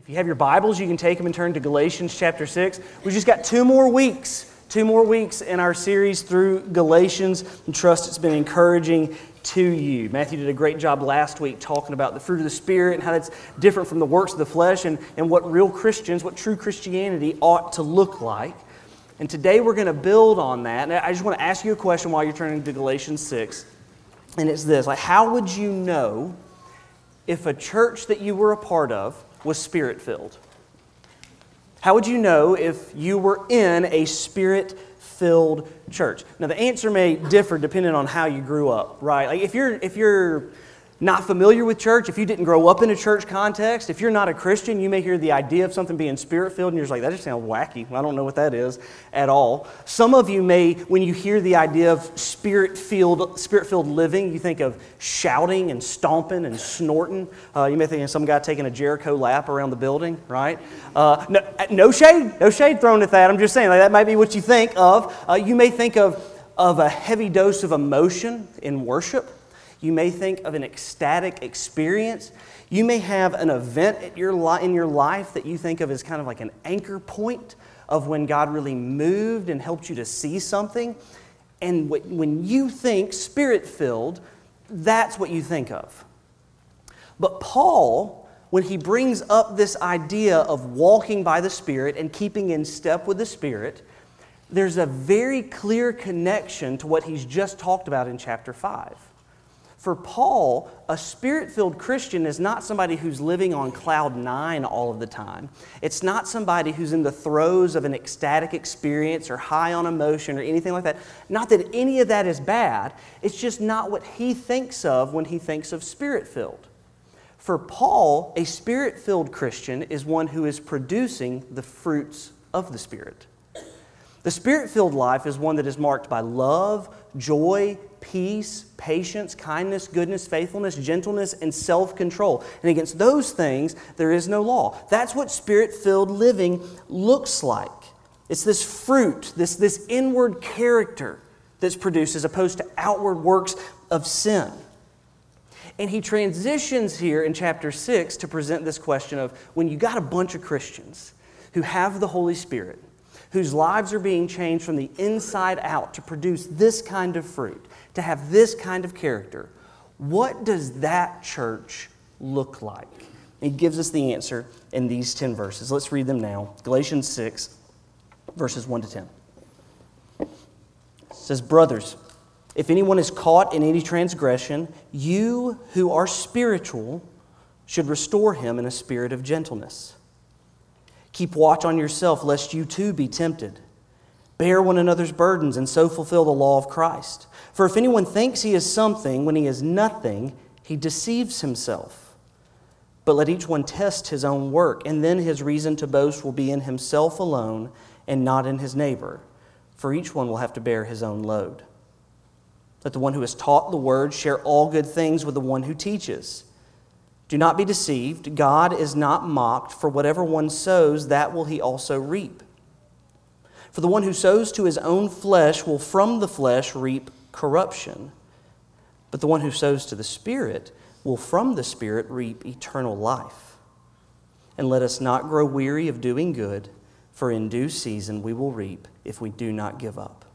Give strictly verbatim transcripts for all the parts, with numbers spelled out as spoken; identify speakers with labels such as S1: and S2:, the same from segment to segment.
S1: If you have your Bibles, you can take them and turn to Galatians chapter six. We've just got two more weeks, two more weeks in our series through Galatians, and trust it's been encouraging to you. Matthew did a great job last week talking about the fruit of the Spirit and how that's different from the works of the flesh and, and what real Christians, what true Christianity ought to look like. And today we're going to build on that. And I just want to ask you a question while you're turning to Galatians six. And it's this, like, how would you know if a church that you were a part of was Spirit-filled? How would you know if you were in a Spirit-filled church? Now, the answer may differ depending on how you grew up, right? Like if you're if you're not familiar with church, if you didn't grow up in a church context, if you're not a Christian, you may hear the idea of something being Spirit-filled and you're just like, that just sounds wacky. I don't know what that is at all. Some of you may, when you hear the idea of Spirit-filled Spirit-filled living, you think of shouting and stomping and snorting. Uh, you may think of some guy taking a Jericho lap around the building, right? Uh, no, no shade, no shade thrown at that. I'm just saying, like, that might be what you think of. Uh, you may think of, of a heavy dose of emotion in worship. You may think of an ecstatic experience. You may have an event at your li- in your life that you think of as kind of like an anchor point of when God really moved and helped you to see something. And when you think Spirit-filled, that's what you think of. But Paul, when he brings up this idea of walking by the Spirit and keeping in step with the Spirit, there's a very clear connection to what he's just talked about in chapter five. For Paul, a Spirit-filled Christian is not somebody who's living on cloud nine all of the time. It's not somebody who's in the throes of an ecstatic experience or high on emotion or anything like that. Not that any of that is bad. It's just not what he thinks of when he thinks of Spirit-filled. For Paul, a Spirit-filled Christian is one who is producing the fruits of the Spirit. The Spirit-filled life is one that is marked by love, joy, peace, patience, kindness, goodness, faithfulness, gentleness, and self-control. And against those things, there is no law. That's what Spirit-filled living looks like. It's this fruit, this, this inward character that's produced as opposed to outward works of sin. And he transitions here in chapter six to present this question of when you got a bunch of Christians who have the Holy Spirit, whose lives are being changed from the inside out to produce this kind of fruit, to have this kind of character, what does that church look like? He gives us the answer in these ten verses. Let's read them now. Galatians six, verses one to ten. It says, "Brothers, if anyone is caught in any transgression, you who are spiritual should restore him in a spirit of gentleness. Keep watch on yourself, lest you too be tempted. Bear one another's burdens, and so fulfill the law of Christ. For if anyone thinks he is something when he is nothing, he deceives himself. But let each one test his own work, and then his reason to boast will be in himself alone and not in his neighbor. For each one will have to bear his own load. Let the one who has taught the word share all good things with the one who teaches. Do not be deceived. God is not mocked, for whatever one sows, that will he also reap. For the one who sows to his own flesh will from the flesh reap corruption. But the one who sows to the Spirit will from the Spirit reap eternal life. And let us not grow weary of doing good, for in due season we will reap if we do not give up.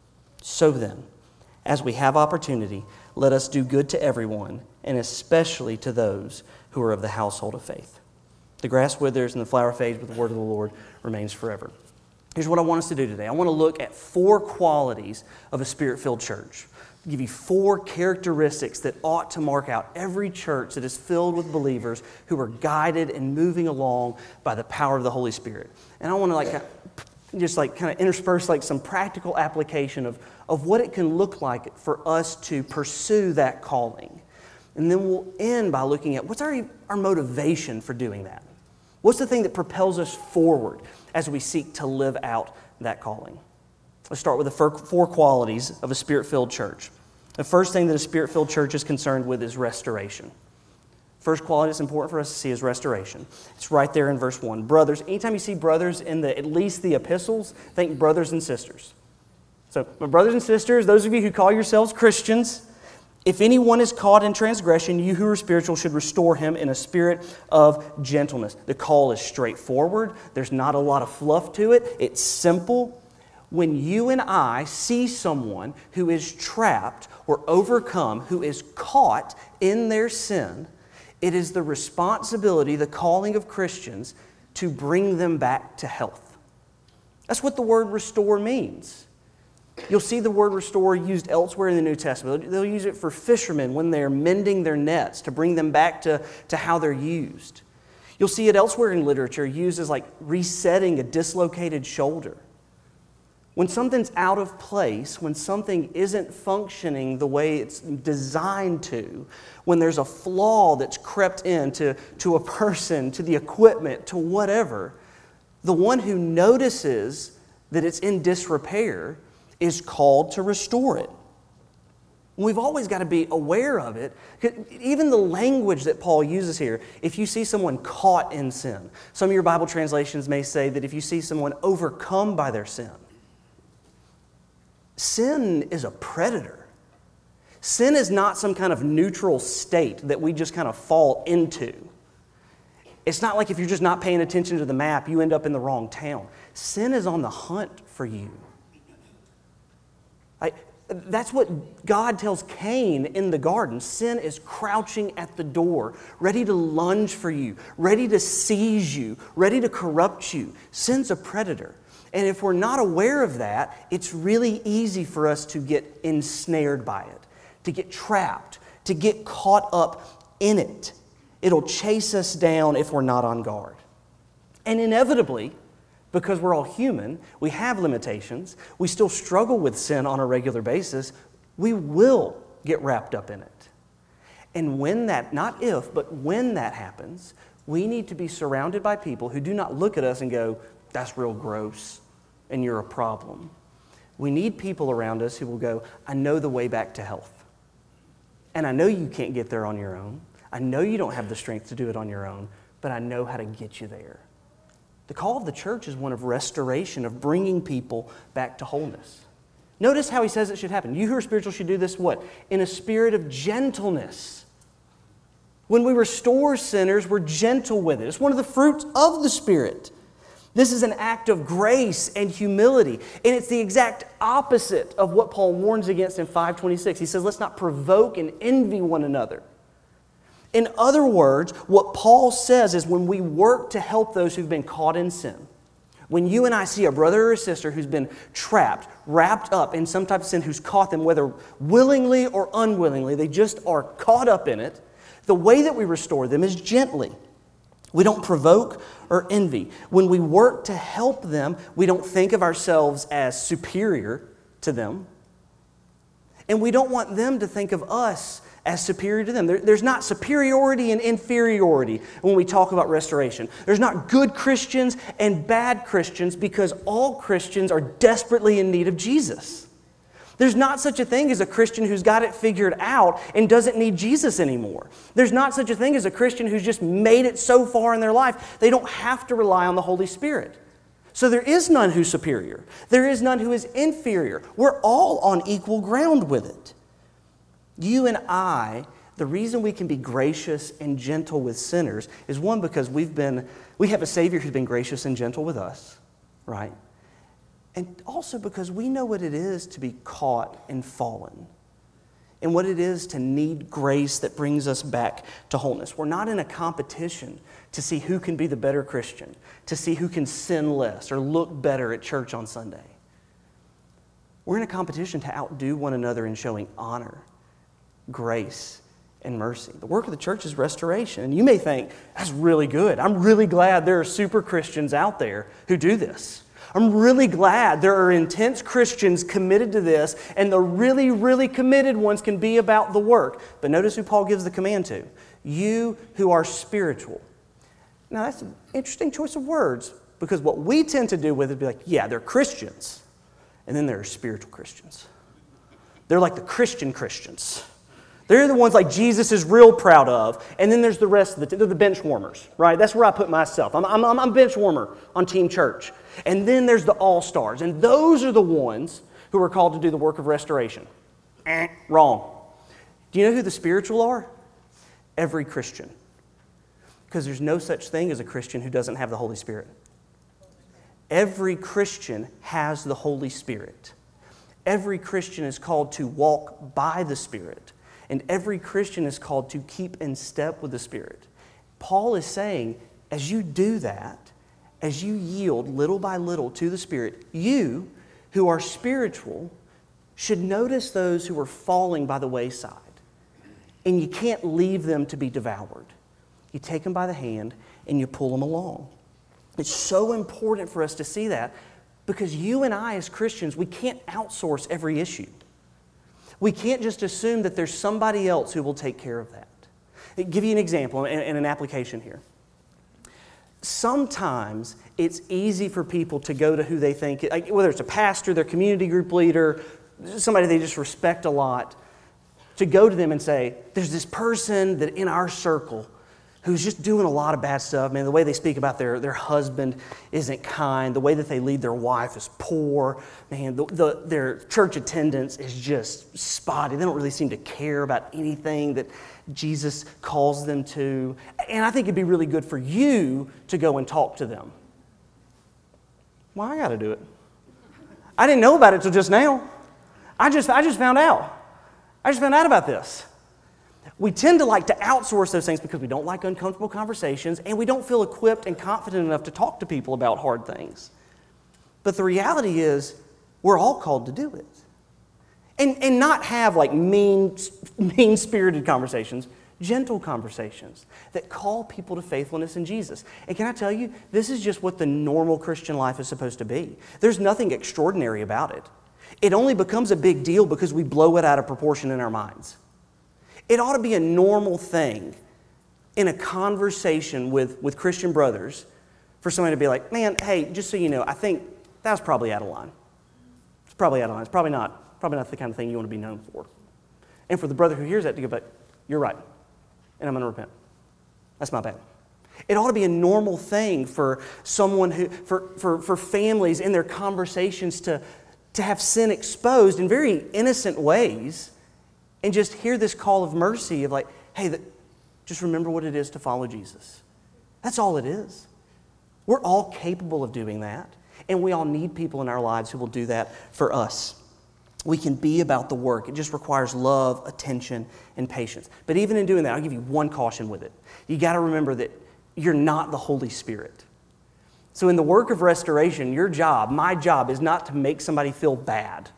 S1: So then, as we have opportunity, let us do good to everyone, and especially to those who are of the household of faith. The grass withers and the flower fades, but the word of the Lord remains forever." Here's what I want us to do today. I want to look at four qualities of a Spirit-filled church. I'll give you four characteristics that ought to mark out every church that is filled with believers who are guided and moving along by the power of the Holy Spirit. And I want to like just like kind of intersperse like some practical application of, of what it can look like for us to pursue that calling. And then we'll end by looking at what's our, our motivation for doing that. What's the thing that propels us forward as we seek to live out that calling? Let's start with the four qualities of a Spirit-filled church. The first thing that a Spirit-filled church is concerned with is restoration. First quality that's important for us to see is restoration. It's right there in verse one. Brothers, anytime you see brothers in the at least the epistles, think brothers and sisters. So, my brothers and sisters, those of you who call yourselves Christians, If anyone is caught in transgression, you who are spiritual should restore him in a spirit of gentleness. The call is straightforward. There's not a lot of fluff to it. It's simple. When you and I see someone who is trapped or overcome, who is caught in their sin, it is the responsibility, the calling of Christians, to bring them back to health. That's what the word restore means. You'll see the word restore used elsewhere in the New Testament. They'll use it for fishermen when they're mending their nets to bring them back to, to how they're used. You'll see it elsewhere in literature used as like resetting a dislocated shoulder. When something's out of place, when something isn't functioning the way it's designed to, when there's a flaw that's crept into to a person, to the equipment, to whatever, the one who notices that it's in disrepair is called to restore it. We've always got to be aware of it. Even the language that Paul uses here, if you see someone caught in sin, some of your Bible translations may say that if you see someone overcome by their sin, sin is a predator. Sin is not some kind of neutral state that we just kind of fall into. It's not like if you're just not paying attention to the map, you end up in the wrong town. Sin is on the hunt for you. I, that's what God tells Cain in the garden. Sin is crouching at the door, ready to lunge for you, ready to seize you, ready to corrupt you. Sin's a predator. And if we're not aware of that, it's really easy for us to get ensnared by it, to get trapped, to get caught up in it. It'll chase us down if we're not on guard. And inevitably, because we're all human, we have limitations, we still struggle with sin on a regular basis, we will get wrapped up in it. And when that, not if, but when that happens, we need to be surrounded by people who do not look at us and go, that's real gross, and you're a problem. We need people around us who will go, I know the way back to health. And I know you can't get there on your own. I know you don't have the strength to do it on your own, but I know how to get you there. The call of the church is one of restoration, of bringing people back to wholeness. Notice how he says it should happen. You who are spiritual should do this what? In a spirit of gentleness. When we restore sinners, we're gentle with it. It's one of the fruits of the Spirit. This is an act of grace and humility. And it's the exact opposite of what Paul warns against in five twenty-six. He says, let's not provoke and envy one another. In other words, what Paul says is when we work to help those who've been caught in sin, when you and I see a brother or a sister who's been trapped, wrapped up in some type of sin, who's caught them, whether willingly or unwillingly, they just are caught up in it, the way that we restore them is gently. We don't provoke or envy. When we work to help them, we don't think of ourselves as superior to them. And we don't want them to think of us as superior to them. There, there's not superiority and inferiority when we talk about restoration. There's not good Christians and bad Christians because all Christians are desperately in need of Jesus. There's not such a thing as a Christian who's got it figured out and doesn't need Jesus anymore. There's not such a thing as a Christian who's just made it so far in their life they don't have to rely on the Holy Spirit. So there is none who's superior. There is none who is inferior. We're all on equal ground with it. You and I, the reason we can be gracious and gentle with sinners is one, because we've been, we have a Savior who's been gracious and gentle with us, right? And also because we know what it is to be caught and fallen, and what it is to need grace that brings us back to wholeness. We're not in a competition to see who can be the better Christian, to see who can sin less or look better at church on Sunday. We're in a competition to outdo one another in showing honor, grace, and mercy. The work of the church is restoration. And you may think, that's really good. I'm really glad there are super Christians out there who do this. I'm really glad there are intense Christians committed to this, and the really, really committed ones can be about the work. But notice who Paul gives the command to. You who are spiritual. Now that's an interesting choice of words, because what we tend to do with it is be like, yeah, they're Christians. And then there are spiritual Christians. They're like the Christian Christians. They're the ones like Jesus is real proud of. And then there's the rest of the, they're the bench warmers, right? That's where I put myself. I'm, I'm, I'm a bench warmer on Team Church. And then there's the all-stars. And those are the ones who are called to do the work of restoration. Eh, wrong. Do you know who the spiritual are? Every Christian. Because there's no such thing as a Christian who doesn't have the Holy Spirit. Every Christian has the Holy Spirit. Every Christian is called to walk by the Spirit. And every Christian is called to keep in step with the Spirit. Paul is saying, as you do that, as you yield little by little to the Spirit, you who are spiritual should notice those who are falling by the wayside. And you can't leave them to be devoured. You take them by the hand and you pull them along. It's so important for us to see that because you and I as Christians, we can't outsource every issue. We can't just assume that there's somebody else who will take care of that. I'll give you an example and, and an application here. Sometimes it's easy for people to go to who they think, like, whether it's a pastor, their community group leader, somebody they just respect a lot, to go to them and say, there's this person that in our circle who's just doing a lot of bad stuff. Man, the way they speak about their, their husband isn't kind. The way that they lead their wife is poor. Man, the, the, their church attendance is just spotty. They don't really seem to care about anything that Jesus calls them to. And I think it'd be really good for you to go and talk to them. Well, I got to do it. I didn't know about it till just now. I just, I just found out. I just found out about this. We tend to like to outsource those things because we don't like uncomfortable conversations and we don't feel equipped and confident enough to talk to people about hard things. But the reality is, we're all called to do it. And, and not have like mean, mean-spirited conversations, gentle conversations that call people to faithfulness in Jesus. And can I tell you, this is just what the normal Christian life is supposed to be. There's nothing extraordinary about it. It only becomes a big deal because we blow it out of proportion in our minds. It ought to be a normal thing in a conversation with, with Christian brothers for somebody to be like, man, hey, just so you know, I think that was probably out of line. It's probably out of line. It's probably not, probably not the kind of thing you want to be known for. And for the brother who hears that to go back, you're right, and I'm going to repent. That's my bad. It ought to be a normal thing for someone who, for, for, for families in their conversations to, to have sin exposed in very innocent ways. And just hear this call of mercy of like, hey, the, just remember what it is to follow Jesus. That's all it is. We're all capable of doing that. And we all need people in our lives who will do that for us. We can be about the work. It just requires love, attention, and patience. But even in doing that, I'll give you one caution with it. You got to remember that you're not the Holy Spirit. So in the work of restoration, your job, my job, is not to make somebody feel bad.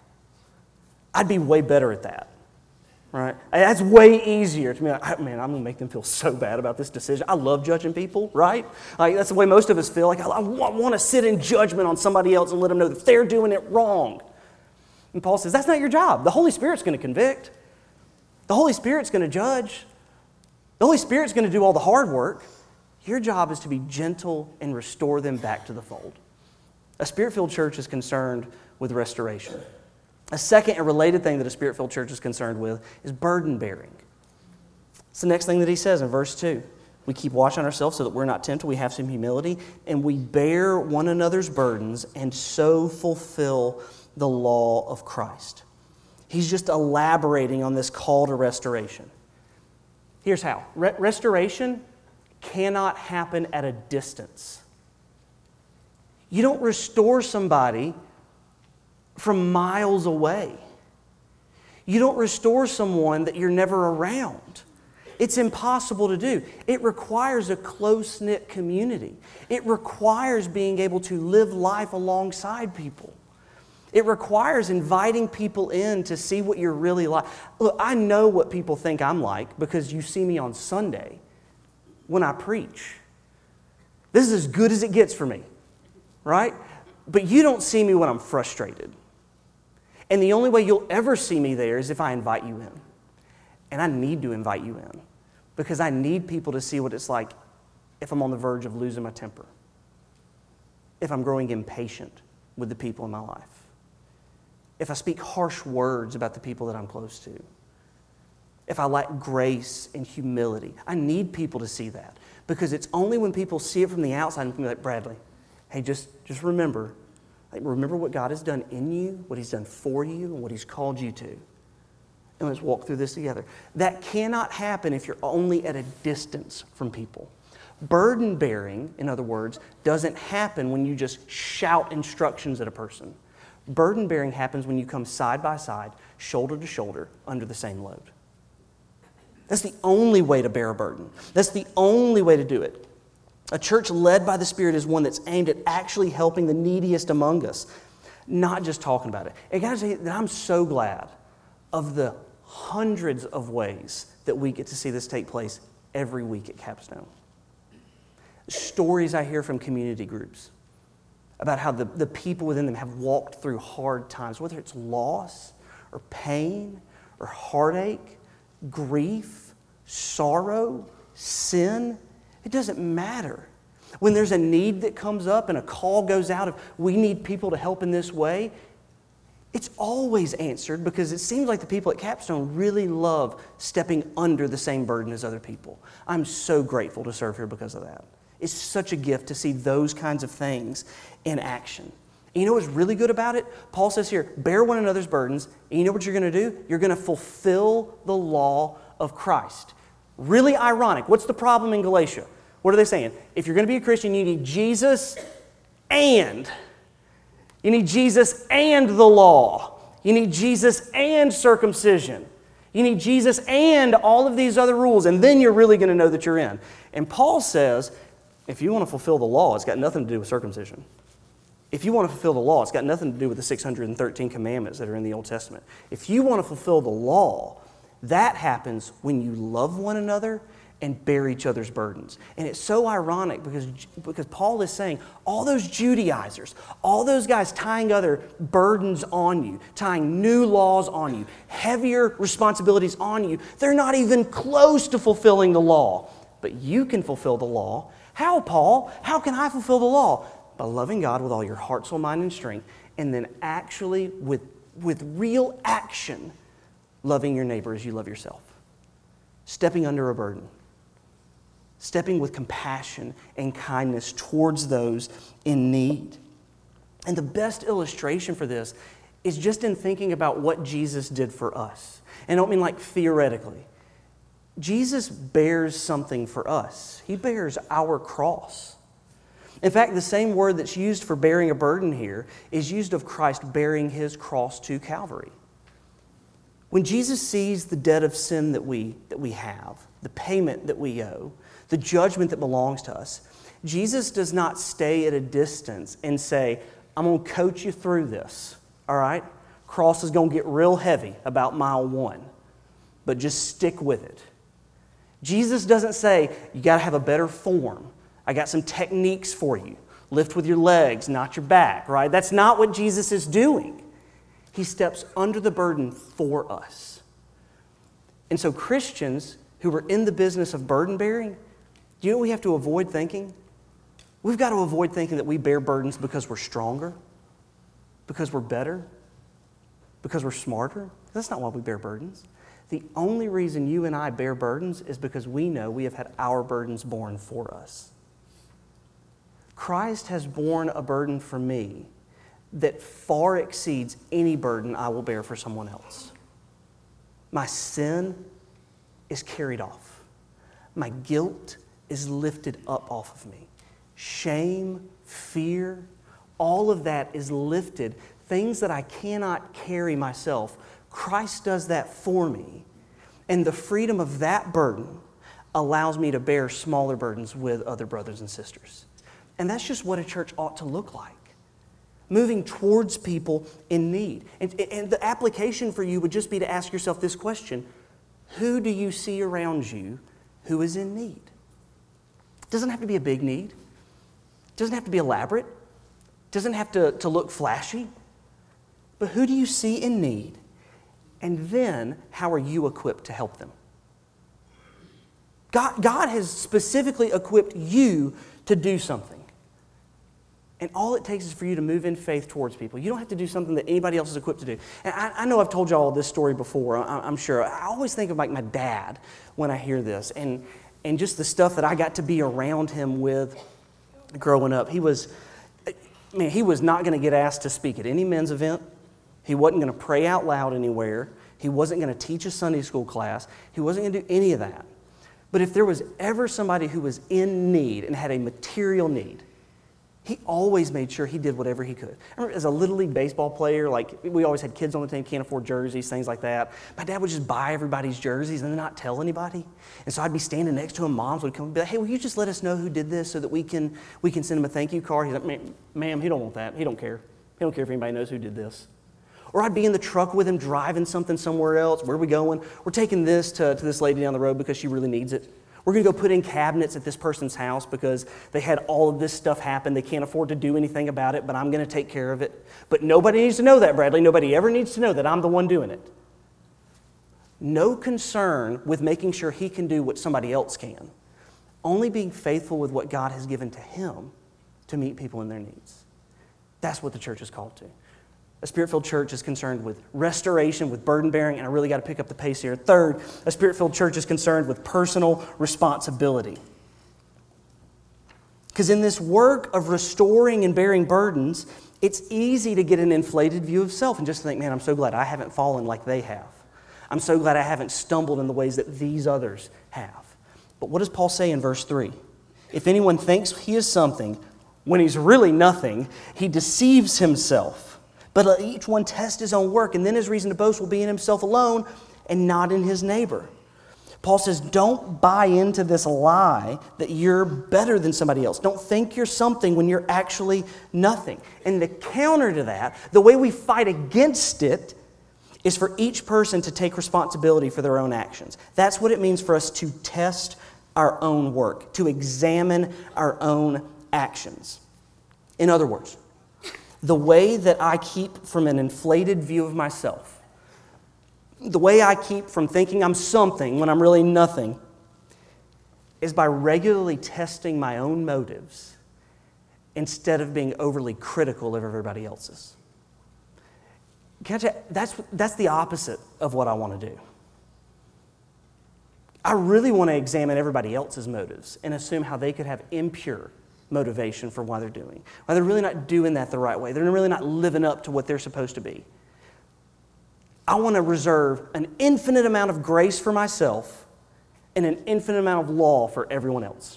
S1: I'd be way better at that. Right? That's way easier to me. Like, man, I'm going to make them feel so bad about this decision. I love judging people, right? Like, that's the way most of us feel. Like, I, I want to sit in judgment on somebody else and let them know that they're doing it wrong. And Paul says, that's not your job. The Holy Spirit's going to convict. The Holy Spirit's going to judge. The Holy Spirit's going to do all the hard work. Your job is to be gentle and restore them back to the fold. A Spirit-filled church is concerned with restoration. A second and related thing that a Spirit-filled church is concerned with is burden bearing. It's the next thing that he says in verse two. We keep watch on ourselves so that we're not tempted. We have some humility. And we bear one another's burdens and so fulfill the law of Christ. He's just elaborating on this call to restoration. Here's how. Re- restoration cannot happen at a distance. You don't restore somebody from miles away. You don't restore someone that you're never around. It's impossible to do. It requires a close-knit community. It requires being able to live life alongside people. It requires inviting people in to see what you're really like. Look, I know what people think I'm like because you see me on Sunday when I preach. This is as good as it gets for me, right? But you don't see me when I'm frustrated. And the only way you'll ever see me there is if I invite you in. And I need to invite you in because I need people to see what it's like if I'm on the verge of losing my temper, if I'm growing impatient with the people in my life, if I speak harsh words about the people that I'm close to, if I lack grace and humility. I need people to see that because it's only when people see it from the outside and can be like, Bradley, hey, just, just remember, like, remember what God has done in you, what He's done for you, and what He's called you to. and let's walk through this together. That cannot happen if you're only at a distance from people. Burden bearing, in other words, doesn't happen when you just shout instructions at a person. Burden bearing happens when you come side by side, shoulder to shoulder, under the same load. That's the only way to bear a burden. That's the only way to do it. A church led by the Spirit is one that's aimed at actually helping the neediest among us, not just talking about it. I gotta tell you that I'm so glad of the hundreds of ways that we get to see this take place every week at Capstone. Stories I hear from community groups about how the, the people within them have walked through hard times, whether it's loss or pain or heartache, grief, sorrow, sin. It doesn't matter. When there's a need that comes up and a call goes out of we need people to help in this way, it's always answered because it seems like the people at Capstone really love stepping under the same burden as other people. I'm so grateful to serve here because of that. It's such a gift to see those kinds of things in action. And you know what's really good about it? Paul says here, bear one another's burdens, and you know what you're going to do? You're going to fulfill the law of Christ. Really ironic. What's the problem in Galatia? What are they saying? If you're going to be a Christian, you need Jesus and. You need Jesus and the law. You need Jesus and circumcision. You need Jesus and all of these other rules, and then you're really going to know that you're in. And Paul says, if you want to fulfill the law, it's got nothing to do with circumcision. If you want to fulfill the law, it's got nothing to do with the six hundred thirteen commandments that are in the Old Testament. If you want to fulfill the law, that happens when you love one another and bear each other's burdens. And it's so ironic because, because Paul is saying all those Judaizers, all those guys tying other burdens on you, tying new laws on you, heavier responsibilities on you, they're not even close to fulfilling the law. But you can fulfill the law. How, Paul? How can I fulfill the law? By loving God with all your heart, soul, mind, and strength, and then actually with, with real action, loving your neighbor as you love yourself. Stepping under a burden. Stepping with compassion and kindness towards those in need. And the best illustration for this is just in thinking about what Jesus did for us. And I don't mean like theoretically. Jesus bears something for us. He bears our cross. In fact, the same word that's used for bearing a burden here is used of Christ bearing His cross to Calvary. When Jesus sees the debt of sin that we, that we have, the payment that we owe, the judgment that belongs to us, Jesus does not stay at a distance and say, I'm going to coach you through this, all right? Cross is going to get real heavy about mile one, but just stick with it. Jesus doesn't say, you got to have a better form. I got some techniques for you. Lift with your legs, not your back, right? That's not what Jesus is doing. He steps under the burden for us. And so Christians who are in the business of burden bearing, do you know what we have to avoid thinking? We've got to avoid thinking that we bear burdens because we're stronger, because we're better, because we're smarter. That's not why we bear burdens. The only reason you and I bear burdens is because we know we have had our burdens borne for us. Christ has borne a burden for me that far exceeds any burden I will bear for someone else. My sin is carried off. My guilt is lifted up off of me. Shame, fear, all of that is lifted. Things that I cannot carry myself, Christ does that for me. And the freedom of that burden allows me to bear smaller burdens with other brothers and sisters. And that's just what a church ought to look like. Moving towards people in need. And, and the application for you would just be to ask yourself this question: who do you see around you who is in need? It doesn't have to be a big need. It doesn't have to be elaborate. It doesn't have to, to look flashy. But who do you see in need? And then, how are you equipped to help them? God, God has specifically equipped you to do something. And all it takes is for you to move in faith towards people. You don't have to do something that anybody else is equipped to do. And I, I know I've told you all this story before, I, I'm sure. I always think of like my dad when I hear this. And, and just the stuff that I got to be around him with growing up. He was, man, he was not going to get asked to speak at any men's event. He wasn't going to pray out loud anywhere. He wasn't going to teach a Sunday school class. He wasn't going to do any of that. But if there was ever somebody who was in need and had a material need, he always made sure he did whatever he could. I remember as a Little League baseball player, like we always had kids on the team, can't afford jerseys, things like that. My dad would just buy everybody's jerseys and then not tell anybody. And so I'd be standing next to him. Moms would come and be like, hey, will you just let us know who did this so that we can we can send him a thank you card? He's like, ma'am, he don't want that. He don't care. He don't care if anybody knows who did this. Or I'd be in the truck with him driving something somewhere else. Where are we going? We're taking this to, to this lady down the road because she really needs it. We're going to go put in cabinets at this person's house because they had all of this stuff happen. They can't afford to do anything about it, but I'm going to take care of it. But nobody needs to know that, Bradley. Nobody ever needs to know that I'm the one doing it. No concern with making sure he can do what somebody else can. Only being faithful with what God has given to him to meet people in their needs. That's what the church is called to. A Spirit-filled church is concerned with restoration, with burden bearing, and I really got to pick up the pace here. Third, a Spirit-filled church is concerned with personal responsibility. Because in this work of restoring and bearing burdens, it's easy to get an inflated view of self and just think, man, I'm so glad I haven't fallen like they have. I'm so glad I haven't stumbled in the ways that these others have. But what does Paul say in verse three? If anyone thinks he is something when he's really nothing, he deceives himself. But let each one test his own work, and then his reason to boast will be in himself alone and not in his neighbor. Paul says, don't buy into this lie that you're better than somebody else. Don't think you're something when you're actually nothing. And the counter to that, the way we fight against it, is for each person to take responsibility for their own actions. That's what it means for us to test our own work, to examine our own actions. In other words, the way that I keep from an inflated view of myself, the way I keep from thinking I'm something when I'm really nothing, is by regularly testing my own motives instead of being overly critical of everybody else's. Can I tell you, that's, that's the opposite of what I want to do. I really want to examine everybody else's motives and assume how they could have impure motivation for why they're doing. Why they're really not doing that the right way. They're really not living up to what they're supposed to be. I want to reserve an infinite amount of grace for myself and an infinite amount of law for everyone else.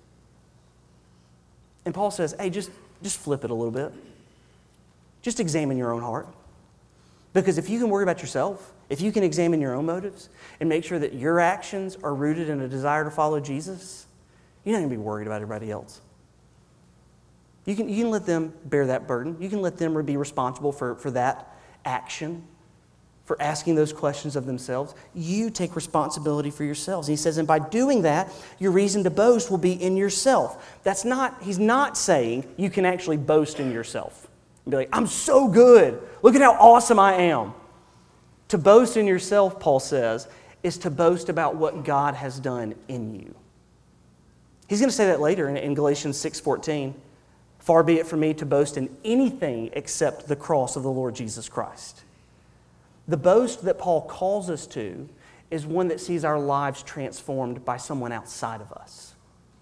S1: And Paul says, hey, just, just flip it a little bit. Just examine your own heart. Because if you can worry about yourself, if you can examine your own motives and make sure that your actions are rooted in a desire to follow Jesus, you're not going to be worried about everybody else. You can, you can let them bear that burden. You can let them be responsible for, for that action, for asking those questions of themselves. You take responsibility for yourselves. And he says, and by doing that, your reason to boast will be in yourself. That's not, he's not saying you can actually boast in yourself. And be like, I'm so good. Look at how awesome I am. To boast in yourself, Paul says, is to boast about what God has done in you. He's going to say that later in, in Galatians six fourteen. Far be it from me to boast in anything except the cross of the Lord Jesus Christ. The boast that Paul calls us to is one that sees our lives transformed by someone outside of us.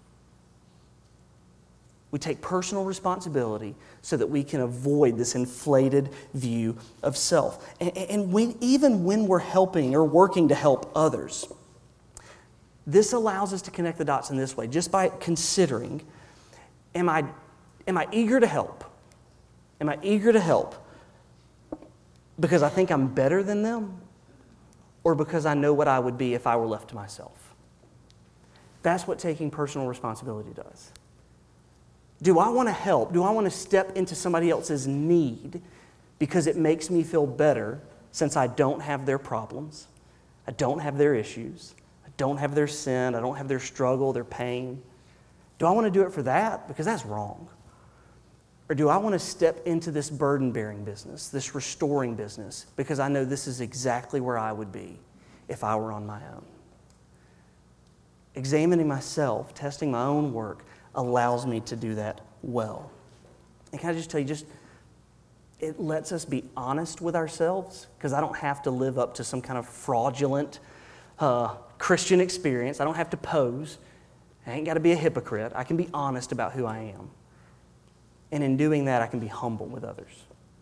S1: We take personal responsibility so that we can avoid this inflated view of self. And, and we, even when we're helping or working to help others, this allows us to connect the dots in this way, just by considering, am I Am I eager to help? Am I eager to help because I think I'm better than them or because I know what I would be if I were left to myself? That's what taking personal responsibility does. Do I want to help? Do I want to step into somebody else's need because it makes me feel better since I don't have their problems, I don't have their issues, I don't have their sin, I don't have their struggle, their pain? Do I want to do it for that? Because that's wrong. Or do I want to step into this burden-bearing business, this restoring business, because I know this is exactly where I would be if I were on my own? Examining myself, testing my own work, allows me to do that well. And can I just tell you, just it lets us be honest with ourselves, because I don't have to live up to some kind of fraudulent uh, Christian experience. I don't have to pose. I ain't got to be a hypocrite. I can be honest about who I am. And in doing that, I can be humble with others.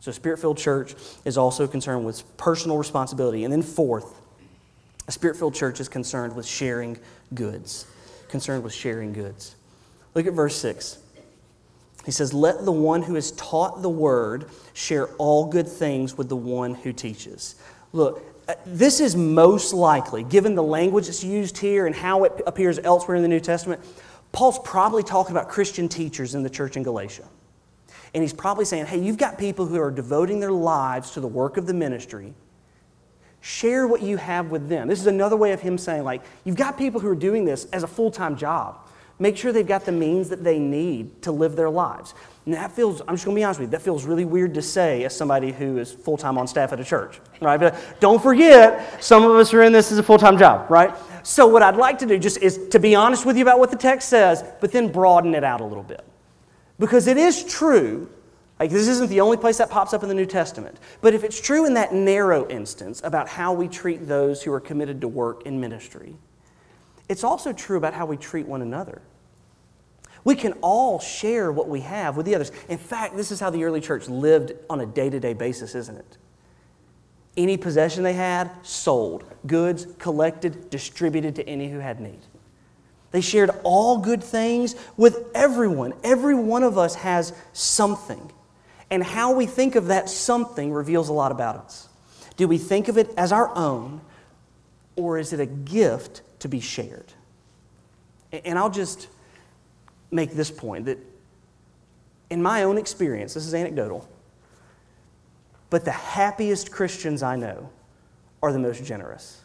S1: So a Spirit-filled church is also concerned with personal responsibility. And then fourth, a Spirit-filled church is concerned with sharing goods. Concerned with sharing goods. Look at verse six. He says, "Let the one who is taught the word share all good things with the one who teaches." Look, this is most likely, given the language that's used here and how it appears elsewhere in the New Testament, Paul's probably talking about Christian teachers in the church in Galatia. And he's probably saying, hey, you've got people who are devoting their lives to the work of the ministry. Share what you have with them. This is another way of him saying, like, you've got people who are doing this as a full-time job. Make sure they've got the means that they need to live their lives. And that feels, I'm just going to be honest with you, that feels really weird to say as somebody who is full-time on staff at a church, right? But don't forget, some of us are in this as a full-time job, right? So what I'd like to do just is to be honest with you about what the text says, but then broaden it out a little bit. Because it is true, like this isn't the only place that pops up in the New Testament, but if it's true in that narrow instance about how we treat those who are committed to work in ministry, it's also true about how we treat one another. We can all share what we have with the others. In fact, this is how the early church lived on a day-to-day basis, isn't it? Any possession they had, sold. Goods collected, distributed to any who had need. They shared all good things with everyone. Every one of us has something. And how we think of that something reveals a lot about us. Do we think of it as our own, or is it a gift to be shared? And I'll just make this point, that in my own experience, this is anecdotal, but the happiest Christians I know are the most generous.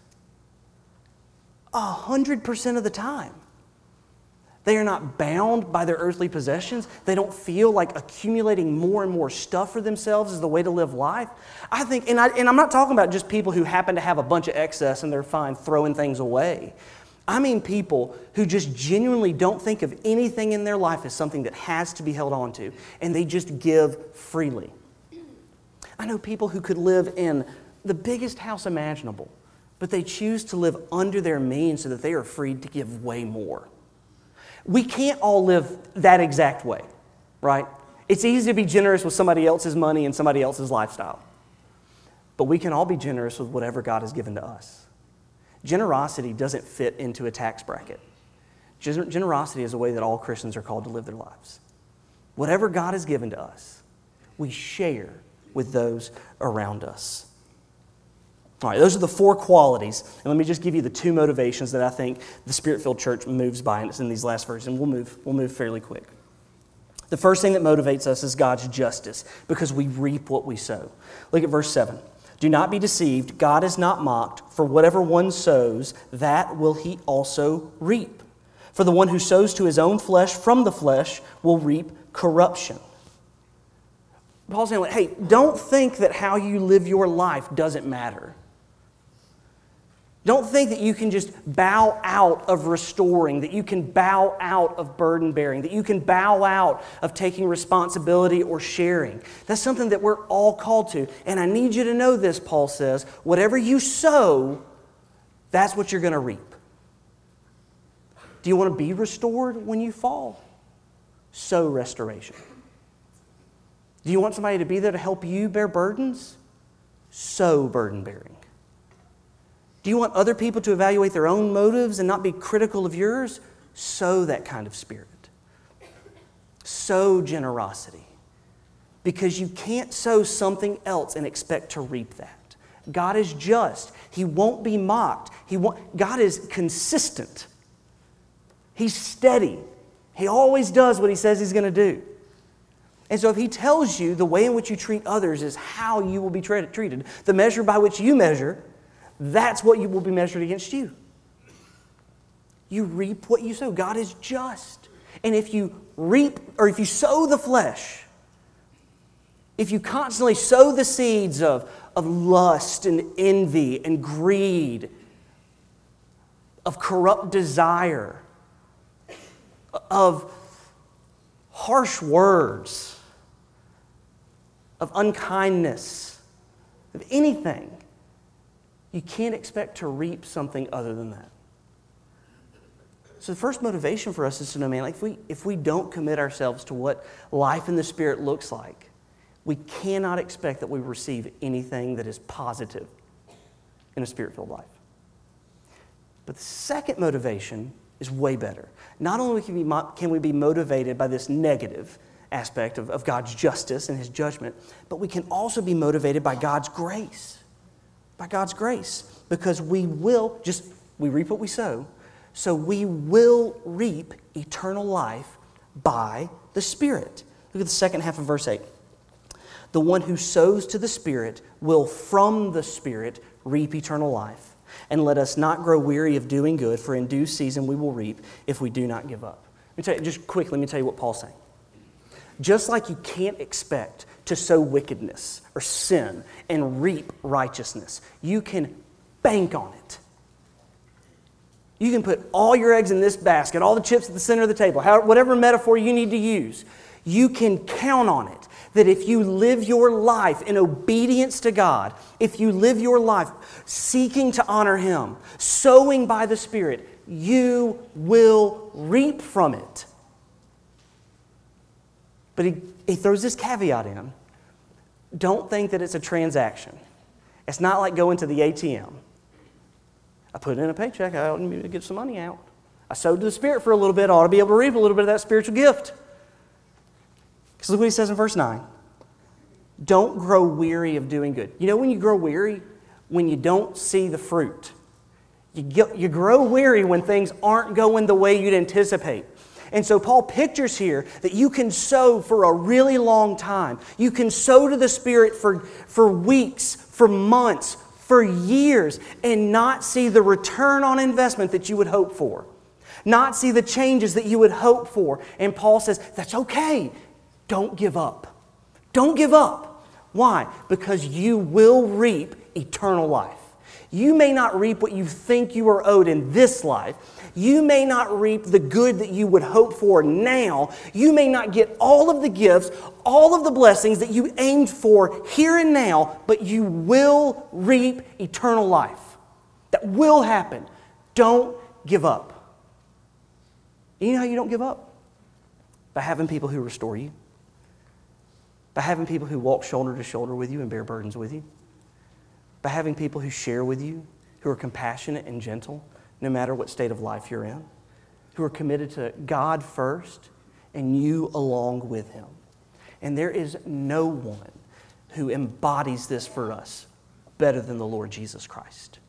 S1: A hundred percent of the time. They are not bound by their earthly possessions. They don't feel like accumulating more and more stuff for themselves is the way to live life. I think, and, I, and I'm not talking about just people who happen to have a bunch of excess and they're fine throwing things away. I mean people who just genuinely don't think of anything in their life as something that has to be held on to, and they just give freely. I know people who could live in the biggest house imaginable, but they choose to live under their means so that they are free to give way more. We can't all live that exact way, right? It's easy to be generous with somebody else's money and somebody else's lifestyle. But we can all be generous with whatever God has given to us. Generosity doesn't fit into a tax bracket. Generosity is a way that all Christians are called to live their lives. Whatever God has given to us, we share with those around us. All right, those are the four qualities. And let me just give you the two motivations that I think the Spirit-filled church moves by, and it's in these last verses, and we'll move, we'll move fairly quick. The first thing that motivates us is God's justice, because we reap what we sow. Look at verse seven. "Do not be deceived, God is not mocked, for whatever one sows, that will he also reap. For the one who sows to his own flesh from the flesh will reap corruption." Paul's saying, hey, don't think that how you live your life doesn't matter. Don't think that you can just bow out of restoring, that you can bow out of burden bearing, that you can bow out of taking responsibility or sharing. That's something that we're all called to. And I need you to know this, Paul says, whatever you sow, that's what you're going to reap. Do you want to be restored when you fall? Sow restoration. Do you want somebody to be there to help you bear burdens? Sow burden bearing. Do you want other people to evaluate their own motives and not be critical of yours? Sow that kind of spirit. Sow generosity. Because you can't sow something else and expect to reap that. God is just. He won't be mocked. He won't, God is consistent. He's steady. He always does what He says He's going to do. And so if He tells you the way in which you treat others is how you will be treated, the measure by which you measure, that's what you will be measured against you. You reap what you sow. God is just. And if you reap, or if you sow the flesh, if you constantly sow the seeds of, of lust and envy and greed, of corrupt desire, of harsh words, of unkindness, of anything, you can't expect to reap something other than that. So the first motivation for us is to know, man, like if we, if we don't commit ourselves to what life in the Spirit looks like, we cannot expect that we receive anything that is positive in a Spirit-filled life. But the second motivation is way better. Not only can we, mo- can we be motivated by this negative aspect of, of God's justice and His judgment, but we can also be motivated by God's grace. By God's grace. Because we will, just, we reap what we sow, so we will reap eternal life by the Spirit. Look at the second half of verse eight. The one who sows to the Spirit will from the Spirit reap eternal life. And let us not grow weary of doing good, for in due season we will reap if we do not give up. Let me tell you, just quickly, let me tell you what Paul's saying. Just like you can't expect to sow wickedness or sin and reap righteousness, you can bank on it. You can put all your eggs in this basket, all the chips at the center of the table, whatever metaphor you need to use. You can count on it that if you live your life in obedience to God, if you live your life seeking to honor Him, sowing by the Spirit, you will reap from it. But he, he throws this caveat in. Don't think that it's a transaction. It's not like going to the A T M. I put in a paycheck, I ought to get some money out. I sowed to the Spirit for a little bit, I ought to be able to reap a little bit of that spiritual gift. Because look what he says in verse nine. Don't grow weary of doing good. You know when you grow weary? When you don't see the fruit. You, get, you grow weary when things aren't going the way you'd anticipate. And so Paul pictures here that you can sow for a really long time. You can sow to the Spirit for, for weeks, for months, for years, and not see the return on investment that you would hope for. Not see the changes that you would hope for. And Paul says, that's okay. Don't give up. Don't give up. Why? Because you will reap eternal life. You may not reap what you think you are owed in this life. You may not reap the good that you would hope for now. You may not get all of the gifts, all of the blessings that you aimed for here and now, but you will reap eternal life. That will happen. Don't give up. You know how you don't give up? By having people who restore you. By having people who walk shoulder to shoulder with you and bear burdens with you. By having people who share with you, who are compassionate and gentle, no matter what state of life you're in, who are committed to God first and you along with Him. And there is no one who embodies this for us better than the Lord Jesus Christ.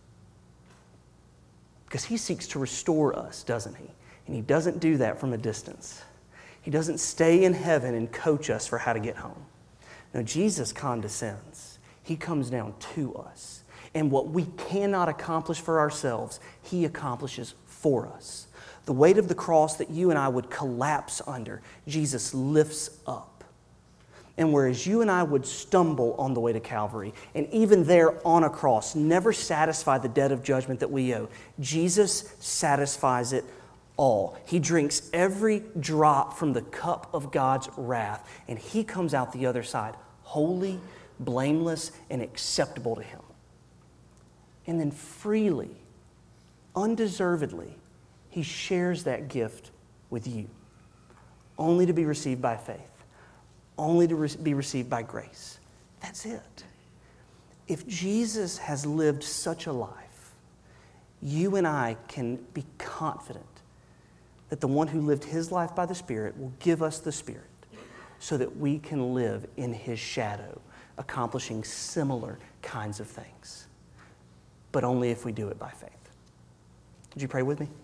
S1: Because He seeks to restore us, doesn't He? And He doesn't do that from a distance. He doesn't stay in heaven and coach us for how to get home. No, Jesus condescends. He comes down to us. And what we cannot accomplish for ourselves, He accomplishes for us. The weight of the cross that you and I would collapse under, Jesus lifts up. And whereas you and I would stumble on the way to Calvary, and even there on a cross, never satisfy the debt of judgment that we owe, Jesus satisfies it all. He drinks every drop from the cup of God's wrath, and He comes out the other side holy, blameless, and acceptable to Him. And then freely, undeservedly, He shares that gift with you, only to be received by faith, only to re- be received by grace. That's it. If Jesus has lived such a life, you and I can be confident that the one who lived His life by the Spirit will give us the Spirit so that we can live in His shadow, accomplishing similar kinds of things. But only if we do it by faith. Would you pray with me?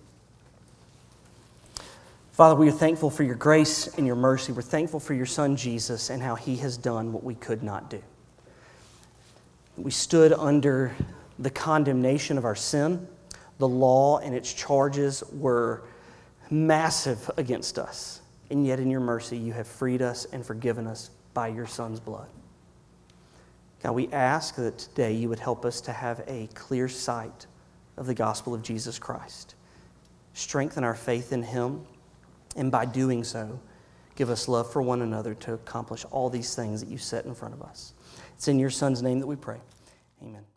S1: Father, we are thankful for Your grace and Your mercy. We're thankful for Your Son, Jesus, and how He has done what we could not do. We stood under the condemnation of our sin. The law and its charges were massive against us. And yet in Your mercy, You have freed us and forgiven us by Your Son's blood. God, we ask that today You would help us to have a clear sight of the gospel of Jesus Christ. Strengthen our faith in Him, and by doing so, give us love for one another to accomplish all these things that You set in front of us. It's in Your Son's name that we pray. Amen.